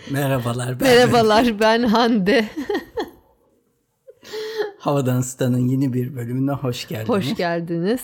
Merhabalar. Merhabalar, ben Hande. Havadan Sudan'ın yeni bir bölümüne hoş geldiniz. Hoş geldiniz.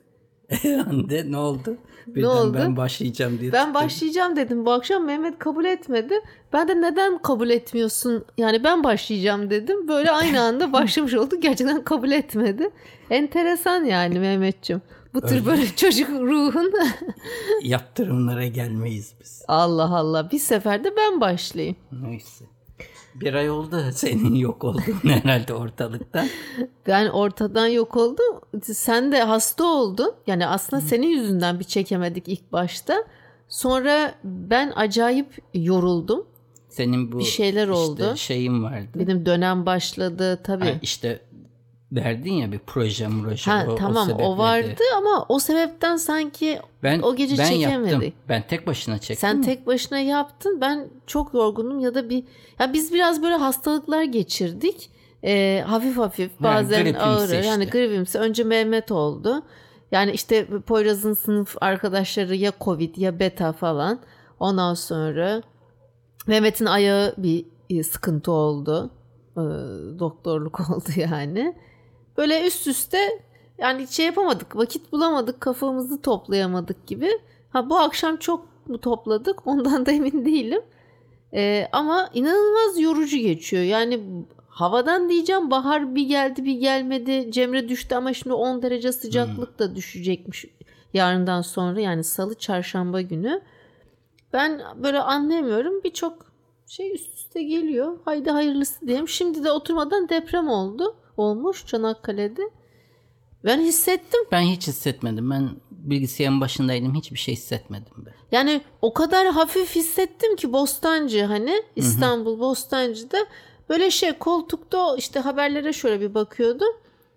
Hande ne oldu? Ne oldu? Ben başlayacağım diye Ben tuttum. başlayacağım dedim. Bu akşam Mehmet kabul etmedi. Ben de neden kabul etmiyorsun? Yani ben başlayacağım dedim. Böyle aynı anda başlamış olduk. Gerçekten kabul etmedi. Enteresan yani Mehmetciğim. Bu tür böyle çocuk ruhun. Yaptırımlara gelmeyiz biz. Allah Allah. Bir seferde ben başlayayım. Neyse. Bir ay oldu senin yok olduğun herhalde ortalıkta. Ben ortadan yok oldum. Sen de hasta oldun. Yani aslında senin yüzünden bir çekemedik ilk başta. Sonra ben acayip yoruldum. Senin bu bir şeyler oldu. Şeyin vardı. Benim dönem başladı tabii. Ha, işte verdin ya bir proje. Tamam o vardı ama o sebepten sanki o gece çekemedik. Yaptım. Ben tek başına çektim. Sen tek başına yaptın. Ben çok yorgunum ya da biz biraz böyle hastalıklar geçirdik. Hafif bazen ağır. Yani gripimsi. Önce Mehmet oldu. Yani işte Poyraz'ın sınıf arkadaşları ya Covid ya beta falan. Ondan sonra Mehmet'in ayağı bir sıkıntı oldu. Doktorluk oldu yani. Böyle üst üste yani yapamadık, vakit bulamadık, kafamızı toplayamadık gibi. Bu akşam çok mu topladık ondan da emin değilim. Ama inanılmaz yorucu geçiyor. Yani havadan diyeceğim, bahar bir geldi bir gelmedi. Cemre düştü ama şimdi 10 derece sıcaklık da düşecekmiş yarından sonra. Yani salı çarşamba günü. Ben böyle anlayamıyorum, birçok şey üst üste geliyor. Haydi hayırlısı diyelim. Şimdi de oturmadan deprem olmuş Çanakkale'de. Ben hissettim. Ben hiç hissetmedim. Ben bilgisayarın başındaydım. Hiçbir şey hissetmedim ben. Yani o kadar hafif hissettim ki Bostancı İstanbul Bostancı'da böyle koltukta işte haberlere şöyle bir bakıyordum.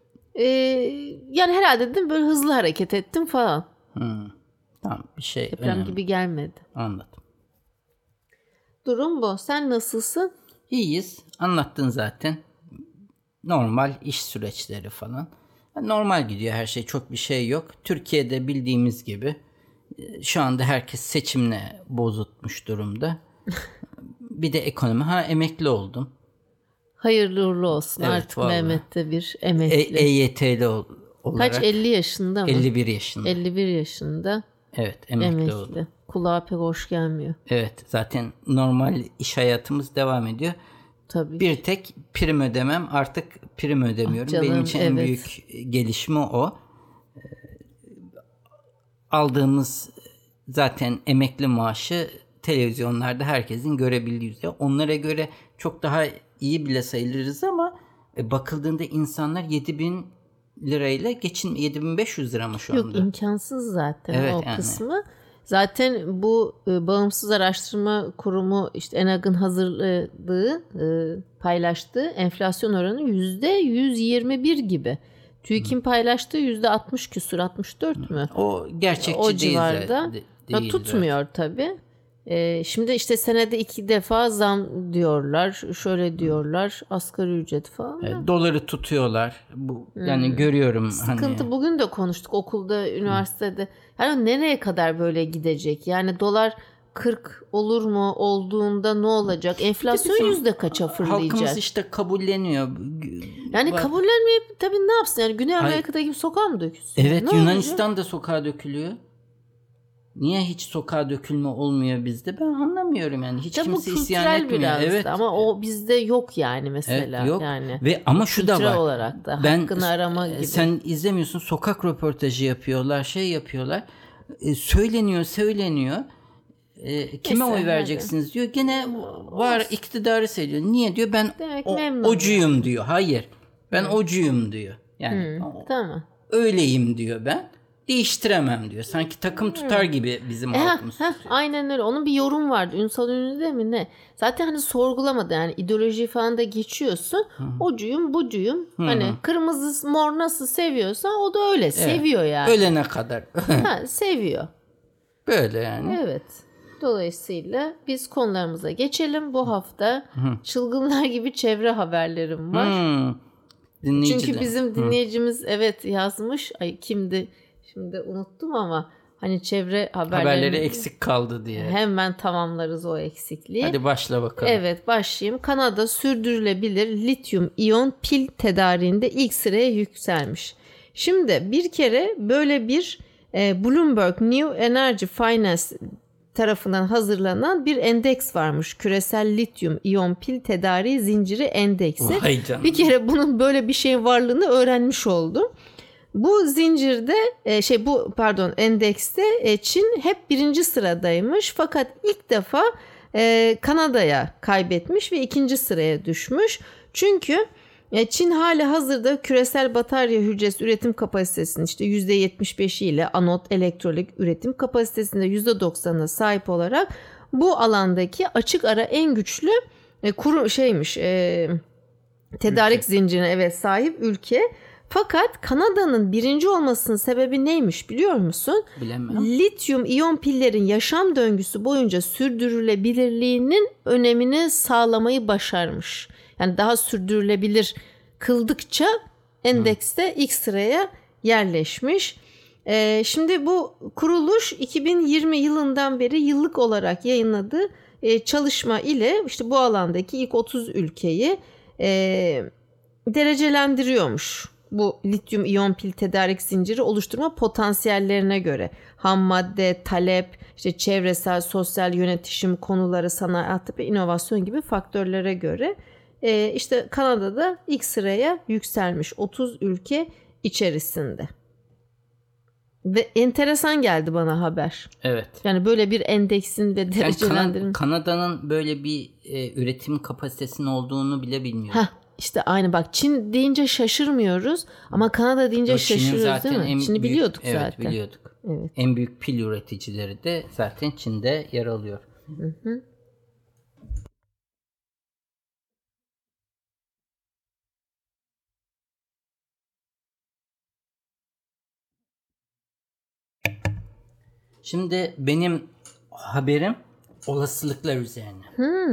Yani herhalde dedim böyle hızlı hareket ettim falan. Tamam, bir şey deprem önemli gibi gelmedi. Anladım. Durum bu. Sen nasılsın? İyiyiz. Anlattın zaten. Normal iş süreçleri falan. Normal gidiyor her şey. Çok bir şey yok. Türkiye'de bildiğimiz gibi şu anda herkes seçimle bozulmuş durumda. Bir de ekonomi. Emekli oldum. Hayırlı uğurlu olsun. Evet, artık vallahi. Mehmet'te bir emekli. EYT'li olarak. Kaç, 50 yaşında mı? 51 yaşında. 51 yaşında. Evet, emekli oldum. Kulağa pek hoş gelmiyor. Evet, zaten normal iş hayatımız devam ediyor. Tabii. Bir tek prim ödemem, artık prim ödemiyorum. Canım, benim için en büyük gelişme o. Aldığımız zaten emekli maaşı televizyonlarda herkesin görebildiği üzere. Onlara göre çok daha iyi bile sayılırız ama bakıldığında insanlar 7.000 lirayla 7.500 lira mı şu anda? Yok, imkansız zaten o kısmı. Zaten bu Bağımsız Araştırma Kurumu işte ENAG'ın hazırladığı, paylaştığı enflasyon oranı %121 gibi. TÜİK'in paylaştığı %60 küsur, 64 mü? O gerçekçi o civarda. Değil tutmuyor tabii. Şimdi işte senede 2 defa zam diyorlar, şöyle diyorlar, asgari ücret falan. Doları tutuyorlar. Yani görüyorum. Sıkıntı bugün de konuştuk okulda, üniversitede. Yani nereye kadar böyle gidecek? Yani dolar 40 olur mu? Olduğunda ne olacak? Enflasyon yüzde kaça fırlayacak? Halkımız işte kabulleniyor. Yani kabullenmeyip tabii ne yapsın? Yani Güney Amerika'da gibi sokağa mı dökülsün? Evet, Yunanistan'da sokağa dökülüyor. Niye hiç sokağa dökülme olmuyor bizde? Ben anlamıyorum yani. Hiç kimse isyan etmiyor. Biraz evet. Ama o bizde yok yani mesela. Evet, yok. Yani. Ama şu da var. Olarak da hakkını arama gibi. Sen izlemiyorsun. Sokak röportajı yapıyorlar. yapıyorlar. Söyleniyor. Kime oy vereceksiniz diyor. Gene var iktidarı seviyor. Niye diyor? Ben ocuyum diyor. Hayır. Ben ocuyum diyor. Yani tamam. Öyleyim diyor ben. Değiştiremem diyor. Sanki takım tutar gibi bizim halkımız tutuyor. Aynen öyle. Onun bir yorum vardı. Ünsal Ünlü'de mi ne? Zaten sorgulamadı. Yani ideoloji falan da geçiyorsun. Ocuyum, bucuyum. Hani kırmızı, mor nasıl seviyorsa o da öyle. Seviyor yani. Ölene kadar. Seviyor. Böyle yani. Evet. Dolayısıyla biz konularımıza geçelim. Bu hafta çılgınlar gibi çevre haberlerim var. Çünkü bizim dinleyicimiz yazmış. Kimdi? Şimdi unuttum ama Hani çevre haberleri eksik kaldı diye. Hemen tamamlarız o eksikliği. Hadi başla bakalım. Evet, başlayayım. Kanada sürdürülebilir lityum iyon pil tedariğinde ilk sıraya yükselmiş. Şimdi bir kere böyle bir Bloomberg New Energy Finance tarafından hazırlanan bir endeks varmış. Küresel lityum iyon pil tedariği zinciri endeksi. Bir kere bunun böyle bir şeyin varlığını öğrenmiş oldum. Bu zincirde endekste Çin hep birinci sıradaymış. Fakat ilk defa Kanada'ya kaybetmiş ve ikinci sıraya düşmüş. Çünkü Çin hali hazırda küresel batarya hücresi üretim kapasitesinin işte %75'i ile anot elektrolit üretim kapasitesinde %90'a sahip olarak bu alandaki açık ara en güçlü tedarik zincirine sahip ülke. Fakat Kanada'nın birinci olmasının sebebi neymiş biliyor musun? Bilemem. Lityum iyon pillerin yaşam döngüsü boyunca sürdürülebilirliğinin önemini sağlamayı başarmış. Yani daha sürdürülebilir kıldıkça endekste ilk sıraya yerleşmiş. Şimdi bu kuruluş 2020 yılından beri yıllık olarak yayınladığı çalışma ile işte bu alandaki ilk 30 ülkeyi derecelendiriyormuş. Bu lityum iyon pil tedarik zinciri oluşturma potansiyellerine göre ham madde, talep, işte çevresel, sosyal yönetişim konuları, sanayi ve inovasyon gibi faktörlere göre işte Kanada'da ilk sıraya yükselmiş 30 ülke içerisinde. Ve enteresan geldi bana haber. Evet. Yani böyle bir endeksin ve derecelendirme. Kanada'nın böyle bir üretim kapasitesinin olduğunu bile bilmiyorum. İşte aynı bak, Çin deyince şaşırmıyoruz ama Kanada deyince şaşırıyoruz değil mi? Çin'i biliyorduk zaten. Evet, biliyorduk. Evet. En büyük pil üreticileri de zaten Çin'de yer alıyor. Hı. Şimdi benim haberim olasılıklar üzerine.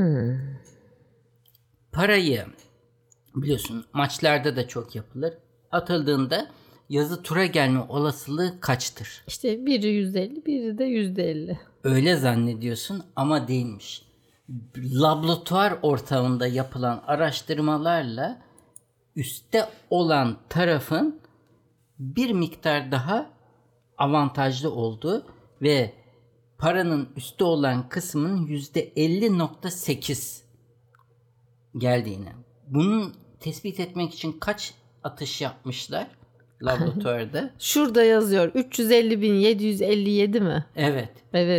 Parayı biliyorsun maçlarda da çok yapılır. Atıldığında yazı tura gelme olasılığı kaçtır? İşte biri %50, biri de %50. Öyle zannediyorsun ama değilmiş. Laboratuvar ortamında yapılan araştırmalarla üstte olan tarafın bir miktar daha avantajlı olduğu ve paranın üstte olan kısmının %50.8 geldiğini. Bunun tespit etmek için kaç atış yapmışlar laboratuvarda? Şurada yazıyor 350.757 mi? Evet.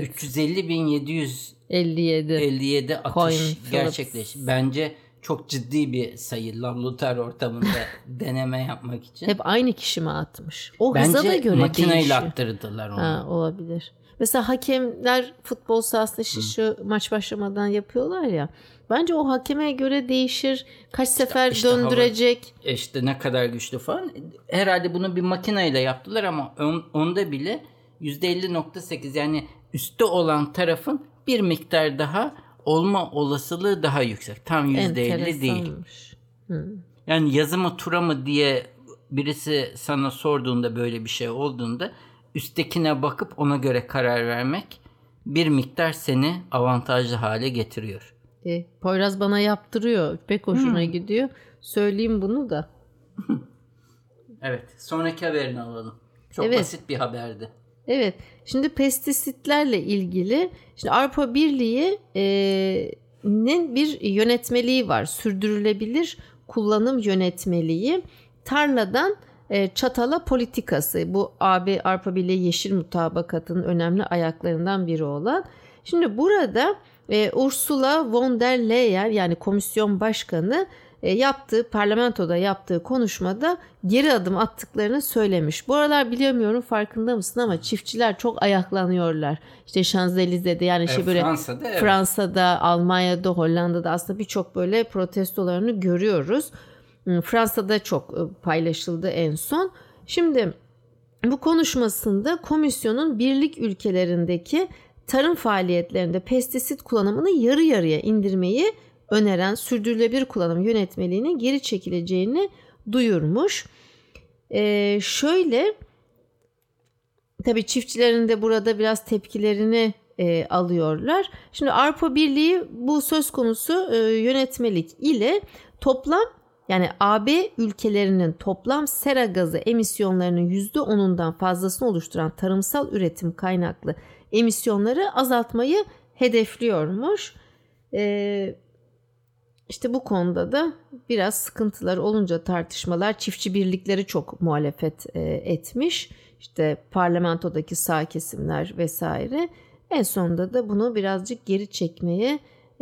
350.757 atış gerçekleşti. Bence çok ciddi bir sayı laboratuvar ortamında deneme yapmak için. Hep aynı kişi mi atmış? O hıza da göre makineyle değişiyor. attırdılar onu. Olabilir. Mesela hakemler futbol sahasında şu maç başlamadan yapıyorlar ya. Bence o hakeme göre değişir. Kaç sefer döndürecek. İşte ne kadar güçlü falan. Herhalde bunu bir makineyle yaptılar ama onda bile %50.8 yani üstte olan tarafın bir miktar daha olma olasılığı daha yüksek. Tam %50 değil. Yani yazı mı tura mı diye birisi sana sorduğunda, böyle bir şey olduğunda üsttekine bakıp ona göre karar vermek bir miktar seni avantajlı hale getiriyor. Poyraz bana yaptırıyor. Pek hoşuna gidiyor. Söyleyeyim bunu da. Evet. Sonraki haberini alalım. Çok basit bir haberdi. Evet. Şimdi pestisitlerle ilgili şimdi Avrupa Birliği'nin bir yönetmeliği var. Sürdürülebilir kullanım yönetmeliği. Tarladan çatala politikası. Bu Avrupa Birliği Yeşil Mutabakatı'nın önemli ayaklarından biri olan. Şimdi burada Ursula von der Leyen yani komisyon başkanı parlamentoda yaptığı konuşmada geri adım attıklarını söylemiş. Bu aralar bilemiyorum farkında mısın ama çiftçiler çok ayaklanıyorlar. İşte Şanzelize'de yani böyle Fransa'da, Almanya'da, Hollanda'da aslında birçok böyle protestolarını görüyoruz. Fransa'da çok paylaşıldı en son. Şimdi bu konuşmasında komisyonun birlik ülkelerindeki tarım faaliyetlerinde pestisit kullanımını yarı yarıya indirmeyi öneren sürdürülebilir kullanım yönetmeliğinin geri çekileceğini duyurmuş. Tabii çiftçilerin de burada biraz tepkilerini alıyorlar. Şimdi Avrupa Birliği bu söz konusu yönetmelik ile toplam, yani AB ülkelerinin toplam sera gazı emisyonlarının %10'undan fazlasını oluşturan tarımsal üretim kaynaklı emisyonları azaltmayı hedefliyormuş. İşte bu konuda da biraz sıkıntılar olunca tartışmalar, çiftçi birlikleri çok muhalefet etmiş. İşte parlamentodaki sağ kesimler vesaire. En sonunda da bunu birazcık geri çekmeye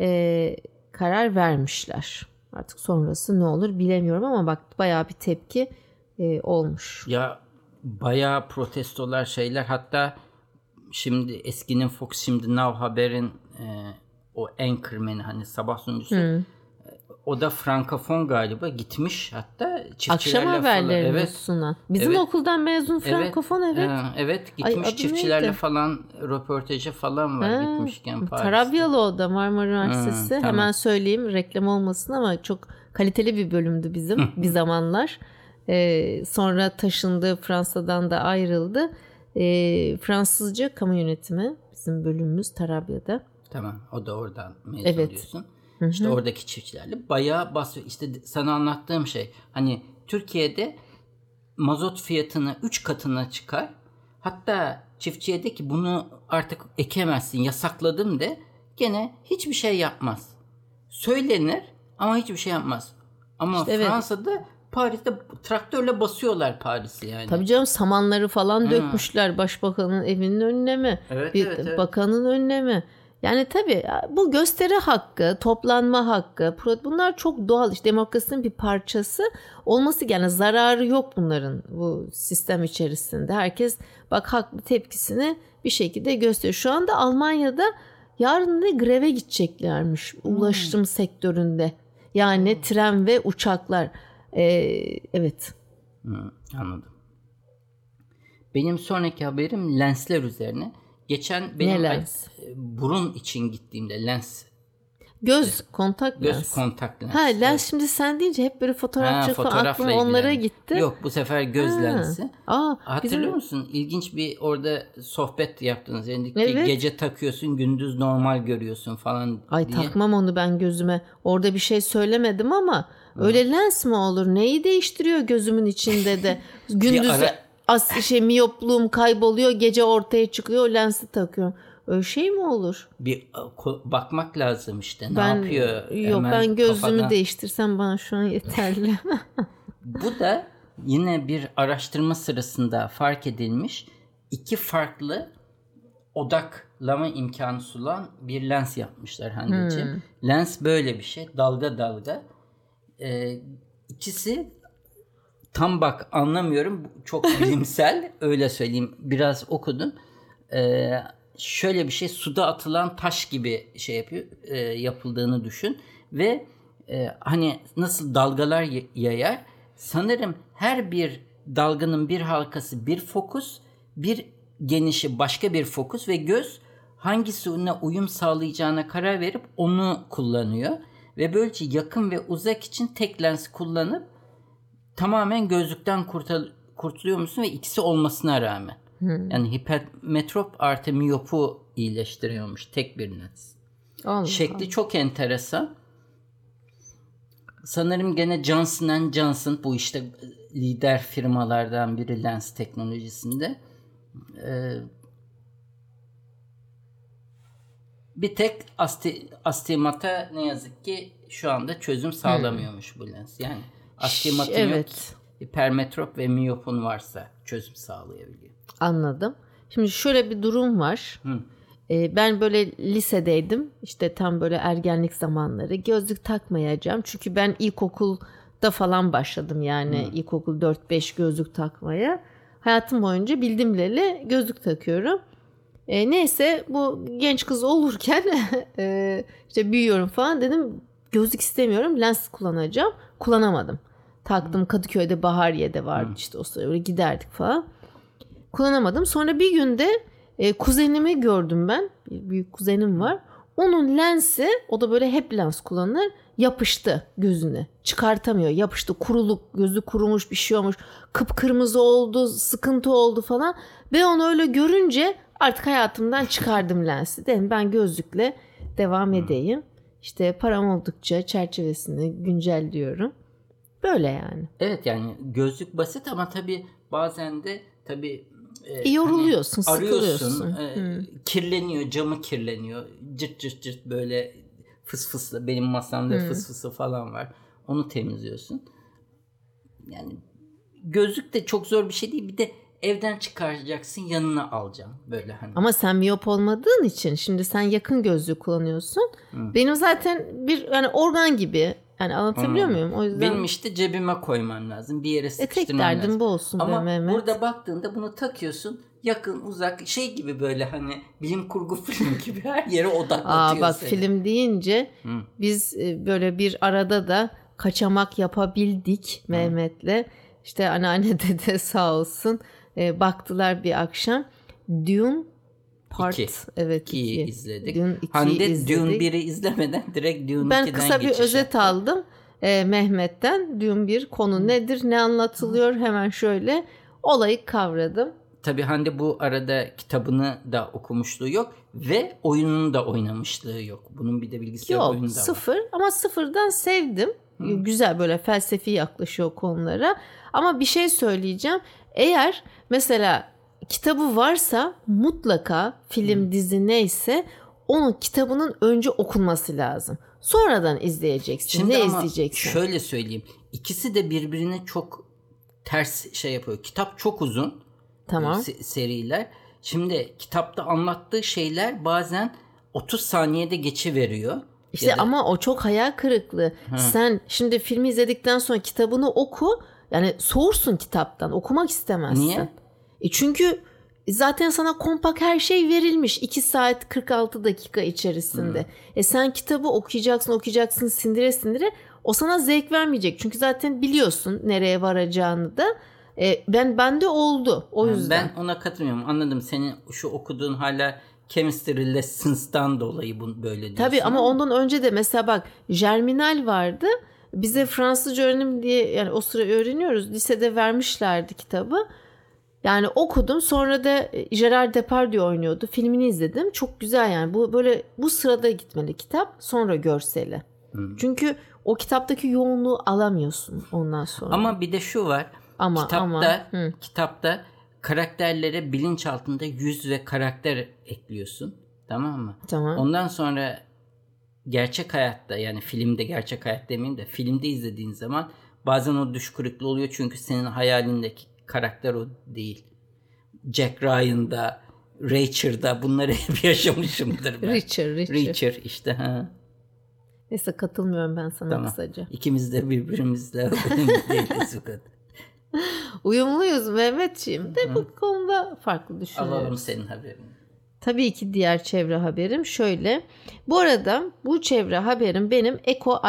karar vermişler. Artık sonrası ne olur bilemiyorum ama bak bayağı bir tepki olmuş. Ya bayağı protestolar, şeyler, hatta şimdi eskinin Fox, şimdi Now Haber'in o anchorman'i, hani sabah sunucusu, o da frankofon galiba, gitmiş hatta çiftçilerle akşam haberlerini sunan. Bizim okuldan mezun frankofon, evet gitmiş. Ay, çiftçilerle neydi? Falan röportajı falan var gitmişken Paris'te. Tarabyalı o da, Marmara Üniversitesi. Tamam. Hemen söyleyeyim, reklam olmasın ama çok kaliteli bir bölümdü bizim bir zamanlar. Sonra taşındı, Fransa'dan da ayrıldı. Fransızca kamu yönetimi bizim bölümümüz Tarabya'da. Tamam, o da oradan mezun diyorsun. İşte oradaki çiftçilerle bayağı basıyor. İşte sana anlattığım şey, hani Türkiye'de mazot fiyatını 3 katına çıkar. Hatta çiftçiye de ki bunu artık ekemezsin, yasakladım de, gene hiçbir şey yapmaz. Söylenir ama hiçbir şey yapmaz. Ama işte Fransa'da Paris'te traktörle basıyorlar Paris'i yani. Tabii canım, samanları falan dökmüşler başbakanın evinin önüne mi? Evet. Bakanın önüne mi? Yani tabii bu gösteri hakkı, toplanma hakkı, bunlar çok doğal. İşte demokrasinin bir parçası olması, yani zararı yok bunların bu sistem içerisinde. Herkes bak haklı tepkisini bir şekilde gösteriyor. Şu anda Almanya'da yarın da greve gideceklermiş ulaşım sektöründe. Yani tren ve uçaklar. Evet. Anladım. Benim sonraki haberim lensler üzerine. Geçen benim burun için gittiğimde lens. Göz kontak lens. Göz kontak lens. Lens, şimdi sen deyince hep böyle fotoğrafçı falan aklım onlara gitti. Yok, bu sefer göz lensi. Hatırlıyor musun? İlginç bir orada sohbet yaptınız. Yani gece takıyorsun, gündüz normal görüyorsun falan diye. Takmam onu ben gözüme. Orada bir şey söylemedim ama öyle lens mi olur? Neyi değiştiriyor gözümün içinde de? Gündüz miyopluğum kayboluyor, gece ortaya çıkıyor, lensi takıyorum. Öyle şey mi olur? Bir bakmak lazım işte. Ne yapıyor? Yok, ben gözümü değiştirsem bana şu an yeterli. Bu da yine bir araştırma sırasında fark edilmiş. 2 farklı odaklama imkanı sunan bir lens yapmışlar Hande'ciğim. Lens böyle bir şey. Dalga. İkisi tam bak anlamıyorum. Çok bilimsel. Öyle söyleyeyim. Biraz okudum. Şöyle bir şey, suda atılan taş gibi şey yapıldığını düşün ve hani nasıl dalgalar yayar, sanırım her bir dalganın bir halkası bir fokus, bir genişi başka bir fokus ve göz hangisine uyum sağlayacağına karar verip onu kullanıyor ve böylece yakın ve uzak için tek lens kullanıp tamamen gözlükten kurtuluyor musun ve ikisi olmasına rağmen. Yani hipermetrop artı miyopu iyileştiriyormuş tek bir lens. Şekli çok enteresan. Sanırım gene Johnson & Johnson bu işte lider firmalardan biri lens teknolojisinde. Bir tek astigmata ne yazık ki şu anda çözüm sağlamıyormuş bu lens. Yani astigmatın yok. Hipermetrop ve miyopun varsa çözüm sağlayabiliyor. Anladım. Şimdi şöyle bir durum var. Ben böyle lisedeydim. İşte tam böyle ergenlik zamanları. Gözlük takmayacağım. Çünkü ben ilkokulda falan başladım yani. İlkokul 4-5 gözlük takmaya. Hayatım boyunca bildim bileli gözlük takıyorum. Neyse bu genç kız olurken işte büyüyorum falan dedim. Gözlük istemiyorum. Lens kullanacağım. Kullanamadım. Taktım. Kadıköy'de Bahariye'de vardı işte, o sırada öyle giderdik falan. Kullanamadım. Sonra bir günde kuzenimi gördüm ben. Bir büyük kuzenim var. Onun lensi, o da böyle hep lens kullanır. yapıştı gözüne. Çıkartamıyor. Yapıştı. Kuruluk, gözü kurumuş, bir şey olmuş. Kıpkırmızı oldu, sıkıntı oldu falan. Ve onu öyle görünce artık hayatımdan çıkardım lensi. Dedim ben gözlükle devam edeyim. İşte param oldukça çerçevesini güncelliyorum. Böyle yani. Evet, yani gözlük basit ama tabii bazen de tabii yoruluyorsun, hani sıkılıyorsun. Kirleniyor, camı kirleniyor. Cırt cırt cırt böyle fısfıslı, benim masamda fısfısı falan var. Onu temizliyorsun. Yani gözlük de çok zor bir şey değil. Bir de evden çıkaracaksın, yanına alacaksın böyle hani. Ama sen miyop olmadığın için şimdi sen yakın gözlüğü kullanıyorsun. Benim zaten bir yani organ gibi. Yani anlatabiliyor muyum? O yüzden benim işte cebime koymam lazım. Bir yere sıkıştırmam tek derdim lazım. bu olsun ama Mehmet. burada baktığında bunu takıyorsun. Yakın, uzak, şey gibi böyle hani bilim kurgu film gibi her yere odaklatıyor bak seni. Film deyince biz böyle bir arada da kaçamak yapabildik Mehmet'le. İşte anneanne dede sağ olsun baktılar bir akşam. Dune Part 2'yi izledik. Dune 2'yi Hande izledik. Dune 1'i izlemeden direkt Dune 2'den Ben kısa bir özet aldım Mehmet'ten. Dune 1 konu nedir, ne anlatılıyor, hemen şöyle olayı kavradım. Tabii Hande bu arada kitabını da okumuşluğu yok ve oyununu da oynamışlığı yok. Bunun bir de bilgisayar oyunu da var. Yok, sıfır ama sıfırdan sevdim. Güzel, böyle felsefi yaklaşıyor konulara. Ama bir şey söyleyeceğim. Eğer mesela kitabı varsa mutlaka film, dizi neyse onun kitabının önce okunması lazım. Sonradan izleyeceksin. Şimdi ne ama izleyeceksin? Şöyle söyleyeyim. İkisi de birbirine çok ters şey yapıyor. Kitap çok uzun. Tamam. Seriler. Şimdi kitapta anlattığı şeyler bazen 30 saniyede geçiveriyor. İşte ama o çok hayal kırıklığı. Sen şimdi filmi izledikten sonra kitabını oku. Yani soğursun kitaptan. Okumak istemezsin. Niye? Çünkü zaten sana kompakt her şey verilmiş. 2 saat 46 dakika içerisinde. Sen kitabı okuyacaksın sindire sindire. O sana zevk vermeyecek. Çünkü zaten biliyorsun nereye varacağını da. Bende oldu o yüzden. Ben ona katılmıyorum. Anladım. Senin şu okuduğun hala Chemistry Lessons'tan dolayı böyle diyorsun. Tabii ama ondan önce de mesela bak Germinal vardı. Bize Fransızca öğrenim diye yani o sıra öğreniyoruz. Lisede vermişlerdi kitabı. Yani okudum. Sonra da Gerard Depardieu oynuyordu. Filmini izledim. Çok güzel yani. Bu böyle bu sırada gitmeli kitap. Sonra görseli. Çünkü o kitaptaki yoğunluğu alamıyorsun ondan sonra. Ama bir de şu var. Kitapta karakterlere bilinç altında yüz ve karakter ekliyorsun. Tamam mı? Tamam. Ondan sonra gerçek hayatta, yani filmde, gerçek hayat demeyeyim de filmde izlediğin zaman bazen o düş kırıklığı oluyor. Çünkü senin hayalindeki karakter o değil. Jack Ryan'da, Reacher'da bunları hep yaşamışımdır ben. Reacher işte. Ha. Neyse katılmıyorum ben sana kısaca. İkimiz de birbirimizle değiliz bu kadar. Uyumluyuz Mehmetciğim de bu konuda farklı düşünüyoruz. Alalım senin haberini. Tabii ki diğer çevre haberim şöyle. Bu arada bu çevre haberim benim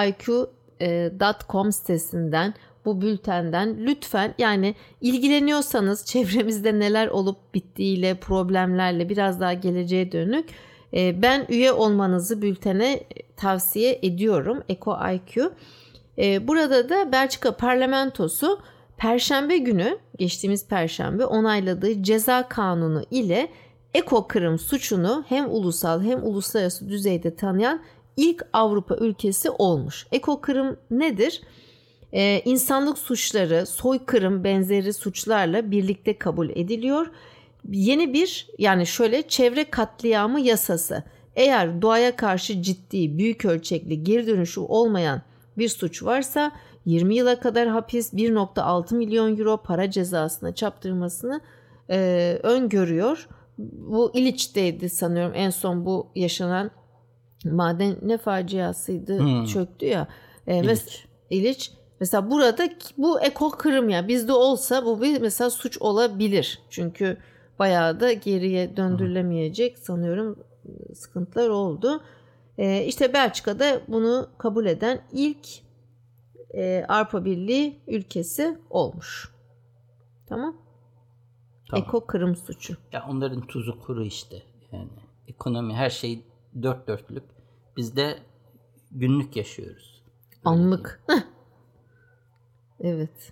ecoiq.com sitesinden, bu bültenden lütfen, yani ilgileniyorsanız çevremizde neler olup bittiğiyle, problemlerle biraz daha geleceğe dönük ben üye olmanızı bültene tavsiye ediyorum. ecoiq. Burada da Belçika Parlamentosu Perşembe günü, geçtiğimiz Perşembe onayladığı ceza kanunu ile ekokırım suçunu hem ulusal hem uluslararası düzeyde tanıyan ilk Avrupa ülkesi olmuş. Ekokırım nedir? İnsanlık suçları, soykırım benzeri suçlarla birlikte kabul ediliyor. Yeni bir, yani şöyle, çevre katliamı yasası. Eğer doğaya karşı ciddi, büyük ölçekli, geri dönüşü olmayan bir suç varsa 20 yıla kadar hapis, 1.6 milyon euro para cezasına çarptırmasını öngörüyor. Bu İliç'teydi sanıyorum en son bu yaşanan maden ne faciasıydı, çöktü ya. İliç. Mesela burada bu ekokırım, ya bizde olsa bu bir mesela suç olabilir. Çünkü bayağı da geriye döndürülemeyecek sanıyorum sıkıntılar oldu. İşte Belçika'da bunu kabul eden ilk Avrupa Birliği ülkesi olmuş. Tamam. Ekokırım suçu. Ya onların tuzu kuru işte. Yani ekonomi, her şey dört dörtlük. Biz de günlük yaşıyoruz. Anlık. Evet.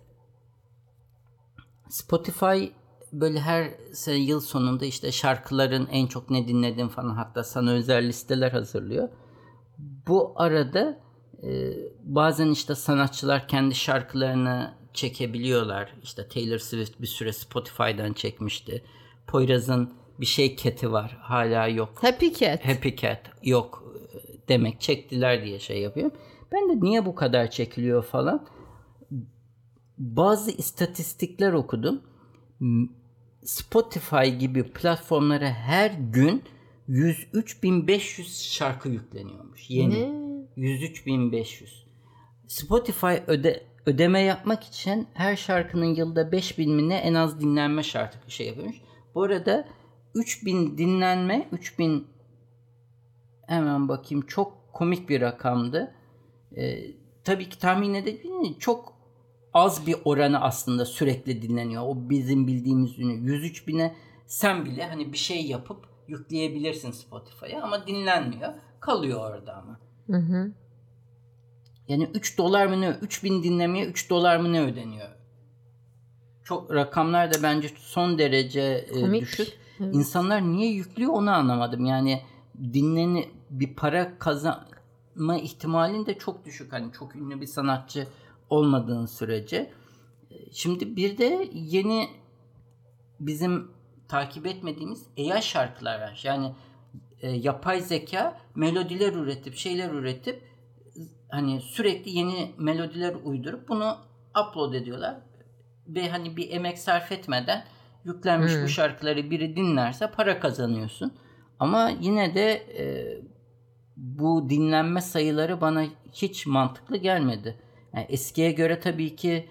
Spotify böyle her sene yıl sonunda işte şarkıların en çok ne dinledin falan, hatta sana özel listeler hazırlıyor. Bu arada bazen işte sanatçılar kendi şarkılarını çekebiliyorlar. İşte Taylor Swift bir süre Spotify'dan çekmişti. Poyraz'ın bir şey Cat'i var, hala yok. Happy Cat yok demek, çektiler diye şey yapıyorum. Ben de niye bu kadar çekiliyor falan. Bazı istatistikler okudum. Spotify gibi platformlara her gün 103.500 şarkı yükleniyormuş. Yeni. Ne? 103.500. Spotify ödeme yapmak için her şarkının yılda 5.000 mi ne en az dinlenme şartı şey yapıyormuş. Bu arada 3.000 dinlenme, 3.000 hemen bakayım, çok komik bir rakamdı. Tabii ki tahmin edebilirsiniz, çok az bir oranı aslında sürekli dinleniyor. O bizim bildiğimiz ünlü 103.000'e sen bile hani bir şey yapıp yükleyebilirsin Spotify'a ama dinlenmiyor. Kalıyor orada ama. Hı hı. Yani $3 mı ne? 3.000 dinlemeye $3 mı ne ödeniyor? Çok rakamlar da bence son derece düşük. Evet. İnsanlar niye yüklüyor onu anlamadım. Yani bir para kazanma ihtimalin de çok düşük. Hani çok ünlü bir sanatçı olmadığın sürece. Şimdi bir de yeni bizim takip etmediğimiz AI şarkılar var. Yani yapay zeka melodiler üretip şeyler üretip hani sürekli yeni melodiler uydurup bunu upload ediyorlar. Ve hani bir emek sarf etmeden yüklenmiş bu şarkıları biri dinlerse para kazanıyorsun. Ama yine de bu dinlenme sayıları bana hiç mantıklı gelmedi. Yani eskiye göre tabii ki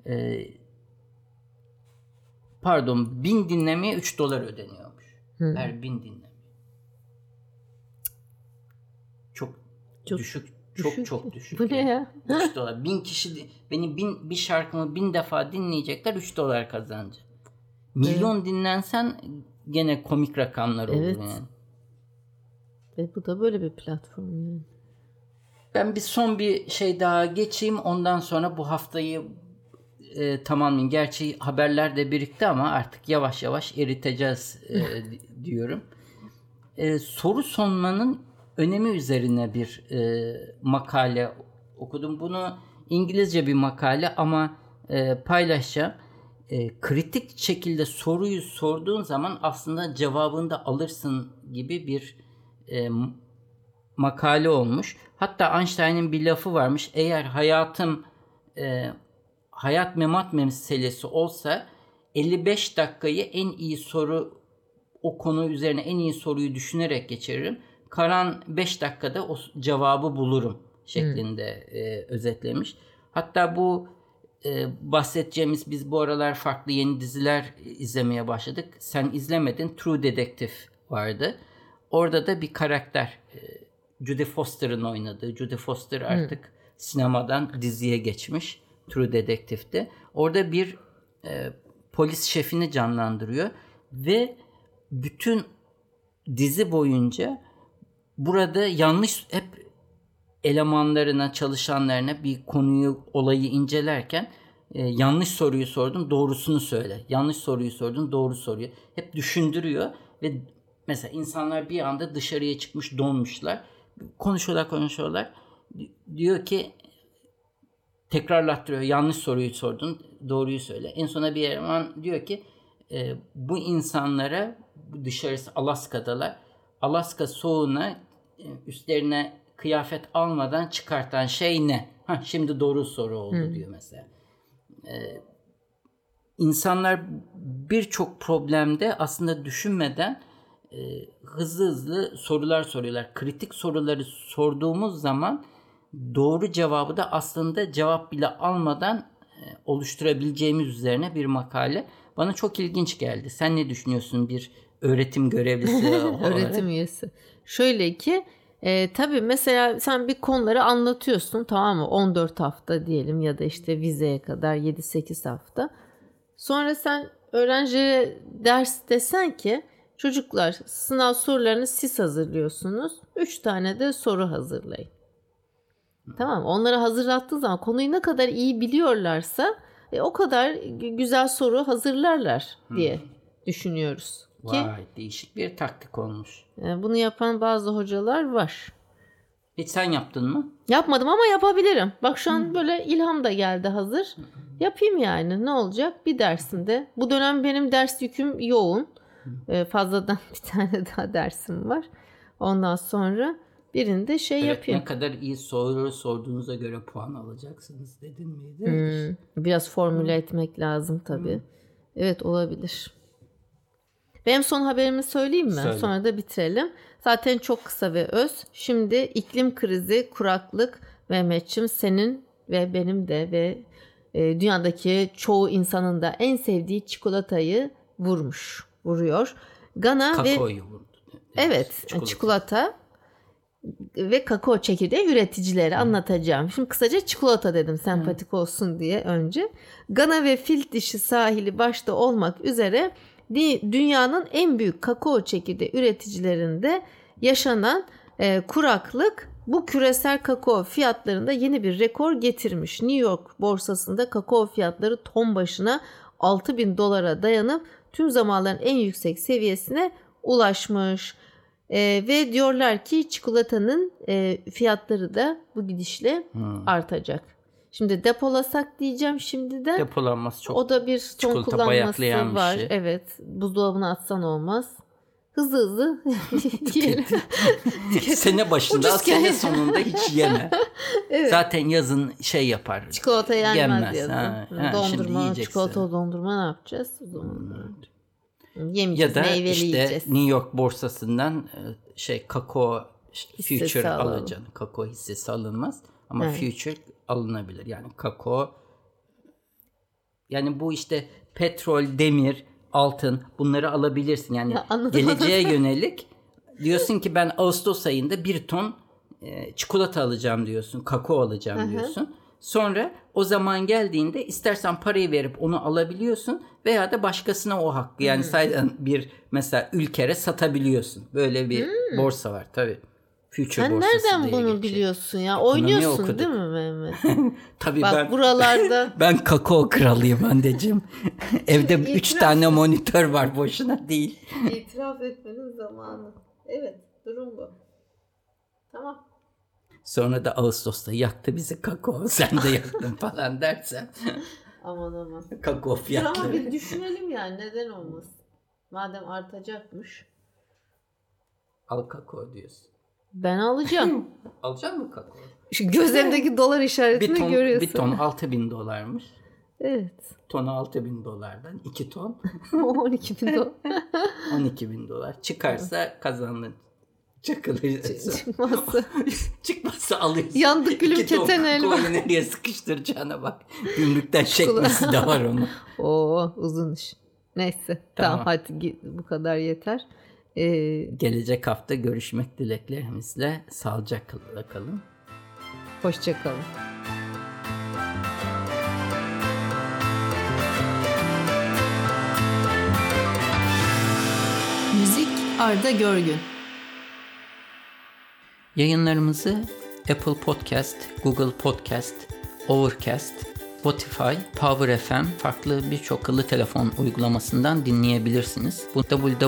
1000 dinlemeye $3 ödeniyormuş. Her 1000 dinleme. Çok düşük. Çok düşük. Bu ne ya? $3. 1000 kişi bir şarkımı 1000 defa dinleyecekler, $3 kazanacak. Milyon dinlensen gene komik rakamlar olur yani. Ve bu da böyle bir platform yani. Ben son bir şey daha geçeyim, ondan sonra bu haftayı tamamlayayım. Gerçi haberler de birikti ama artık yavaş yavaş eriteceğiz diyorum. Soru sormanın önemi üzerine bir makale okudum. Bunu İngilizce bir makale ama paylaşacağım. Kritik şekilde soruyu sorduğun zaman aslında cevabını da alırsın gibi bir makale olmuş. Hatta Einstein'ın bir lafı varmış. Eğer hayat memat meselesi olsa 55 dakikayı en iyi soru, o konu üzerine en iyi soruyu düşünerek geçiririm. Kalan 5 dakikada o cevabı bulurum şeklinde özetlemiş. Hatta bu bahsedeceğimiz, biz bu aralar farklı yeni diziler izlemeye başladık. Sen izlemedin. True Detective vardı. Orada da bir karakter, Jodie Foster'ın oynadığı. Jodie Foster artık sinemadan diziye geçmiş. True Detective'de. Orada bir polis şefini canlandırıyor ve bütün dizi boyunca burada hep elemanlarına, çalışanlarına bir konuyu, olayı incelerken yanlış soruyu sordun, doğrusunu söyle. Yanlış soruyu sordun, doğru soruyu. Hep düşündürüyor ve mesela insanlar bir anda dışarıya çıkmış, donmuşlar. Konuşuyorlar. Diyor ki, tekrarlattırıyor. Yanlış soruyu sordun, doğruyu söyle. En sona bir eleman diyor ki bu insanlara, dışarısı Alaska'dalar, Alaska soğuğuna üstlerine kıyafet almadan çıkartan şey ne? Şimdi doğru soru oldu diyor mesela. İnsanlar birçok problemde aslında düşünmeden hızlı sorular soruyorlar. Kritik soruları sorduğumuz zaman doğru cevabı da aslında cevap bile almadan oluşturabileceğimiz üzerine bir makale. Bana çok ilginç geldi. Sen ne düşünüyorsun bir öğretim görevlisi olarak? Öğretim üyesi. Şöyle ki tabii mesela sen bir konuları anlatıyorsun, tamam mı? 14 hafta diyelim ya da işte vizeye kadar 7-8 hafta. Sonra sen öğrencilere ders desen ki çocuklar, sınav sorularını siz hazırlıyorsunuz. 3 tane de soru hazırlayın. Tamam, onları hazırlattığı zaman konuyu ne kadar iyi biliyorlarsa o kadar güzel soru hazırlarlar diye düşünüyoruz. Vay, değişik bir taktik olmuş. Bunu yapan bazı hocalar var. Hiç sen yaptın mı? Yapmadım ama yapabilirim. Bak şu an böyle ilham da geldi hazır. Yapayım yani, ne olacak bir dersimde. Bu dönem benim ders yüküm yoğun. Fazladan bir tane daha dersim var. Ondan sonra birinde yapayım. Ne kadar iyi soru sorduğunuza göre puan alacaksınız dedin miydi? Biraz formüle etmek lazım tabii. Evet, olabilir. Benim son haberimi söyleyeyim mi? Söyle. Sonra da bitirelim. Zaten çok kısa ve öz. Şimdi iklim krizi, kuraklık, Mehmetçim senin ve benim de ve dünyadaki çoğu insanın da en sevdiği çikolatayı vuruyor. Kakaoyu vurdu. Evet, çikolata ve kakao çekirdeği üreticileri anlatacağım. Şimdi kısaca çikolata dedim sempatik olsun diye önce. Gana ve Fil Dişi sahili başta olmak üzere dünyanın en büyük kakao çekirdeği üreticilerinde yaşanan kuraklık bu küresel kakao fiyatlarında yeni bir rekor getirmiş. New York borsasında kakao fiyatları ton başına $6.000 dayanıp tüm zamanların en yüksek seviyesine ulaşmış. Ve diyorlar ki çikolatanın fiyatları da bu gidişle artacak. Şimdi depolasak diyeceğim şimdiden. Depolanması çok. O da bir ton kullanması var. Şey. Evet. Buzdolabına atsan olmaz. Hızlı yiyelim. Sene başında sene sonunda hiç yeme. Evet. Zaten yazın yapar. Çikolata yenmez yazın. Dondurma, çikolata dondurma ne yapacağız? Yemeyeceğiz, ya da meyveli yiyeceğiz. New York borsasından kakao future alacaksın. Kakao hissesi alınmaz ama future alınabilir. Yani kakao, yani bu petrol, demir, altın, bunları alabilirsin. Yani geleceğe yönelik diyorsun ki ben Ağustos ayında 1 ton çikolata alacağım diyorsun. Kakao alacağım diyorsun. Sonra o zaman geldiğinde istersen parayı verip onu alabiliyorsun veya da başkasına o hakkı, yani sayeden bir mesela ülkere satabiliyorsun. Böyle bir borsa var tabii. Future sen nereden bunu biliyorsun ya? Oynuyorsun değil mi Mehmet? Tabii bak, buralarda. Ben kakao kralıyım anneciğim. Evde 3 tane monitör var, boşuna değil. İtiraf etmenin zamanı. Evet, durum bu. Tamam. Sonra da Ağustos'ta yaktı bizi kakao, sen de yaktın falan dersen. Aman. Kakao fiyatları. Ama bir düşünelim yani, neden olmasın? Madem artacakmış. Al kakao diyorsun. Ben alacağım. Alacak mısın kakao? Şu gözlerindeki dolar işaretini görüyorsun. Bir ton $6.000'mış. Evet. Tonu $6.000'dan 2 ton. $12.000. $12.000. Çıkarsa kazandın. Çıkmazsa alıyorsun. Yandık gülüm keten elma. Koyu nereye sıkıştıracağına bak. Gümrükten çekmesi de var onu. Oo, uzun iş. Neyse. Tamam hadi, bu kadar yeter. Gelecek hafta görüşmek dileklerimizle. Sağlıcakla kalın. Hoşça kalın. Müzik Arda Görgün. Yayınlarımızı Apple Podcast, Google Podcast, Overcast, Spotify, Power FM, farklı birçok akıllı telefon uygulamasından dinleyebilirsiniz. Bu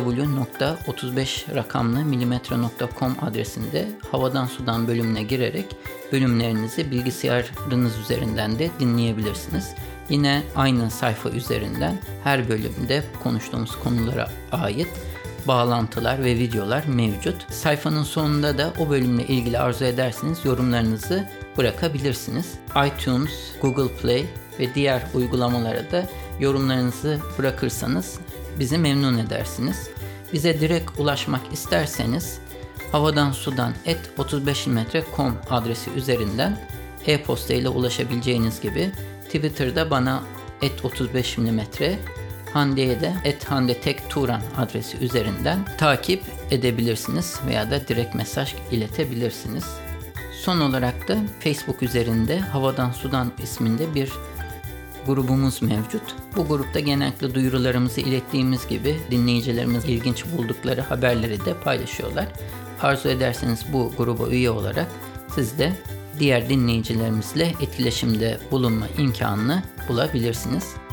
www.35rakamlı-mm.com adresinde Havadan Sudan bölümüne girerek bölümlerinizi bilgisayarınız üzerinden de dinleyebilirsiniz. Yine aynı sayfa üzerinden her bölümde konuştuğumuz konulara ait bağlantılar ve videolar mevcut. Sayfanın sonunda da o bölümle ilgili arzu ederseniz yorumlarınızı bırakabilirsiniz. iTunes, Google Play ve diğer uygulamalara da yorumlarınızı bırakırsanız bizi memnun edersiniz. Bize direkt ulaşmak isterseniz havadansudan@35mm.com adresi üzerinden e-posta ile ulaşabileceğiniz gibi Twitter'da bana @35mm, Hande'ye de @handetekturan adresi üzerinden takip edebilirsiniz veya da direkt mesaj iletebilirsiniz. Son olarak da Facebook üzerinde Havadan Sudan isminde bir grubumuz mevcut. Bu grupta genellikle duyurularımızı ilettiğimiz gibi dinleyicilerimiz ilginç buldukları haberleri de paylaşıyorlar. Arzu ederseniz bu gruba üye olarak siz de diğer dinleyicilerimizle etkileşimde bulunma imkanını bulabilirsiniz.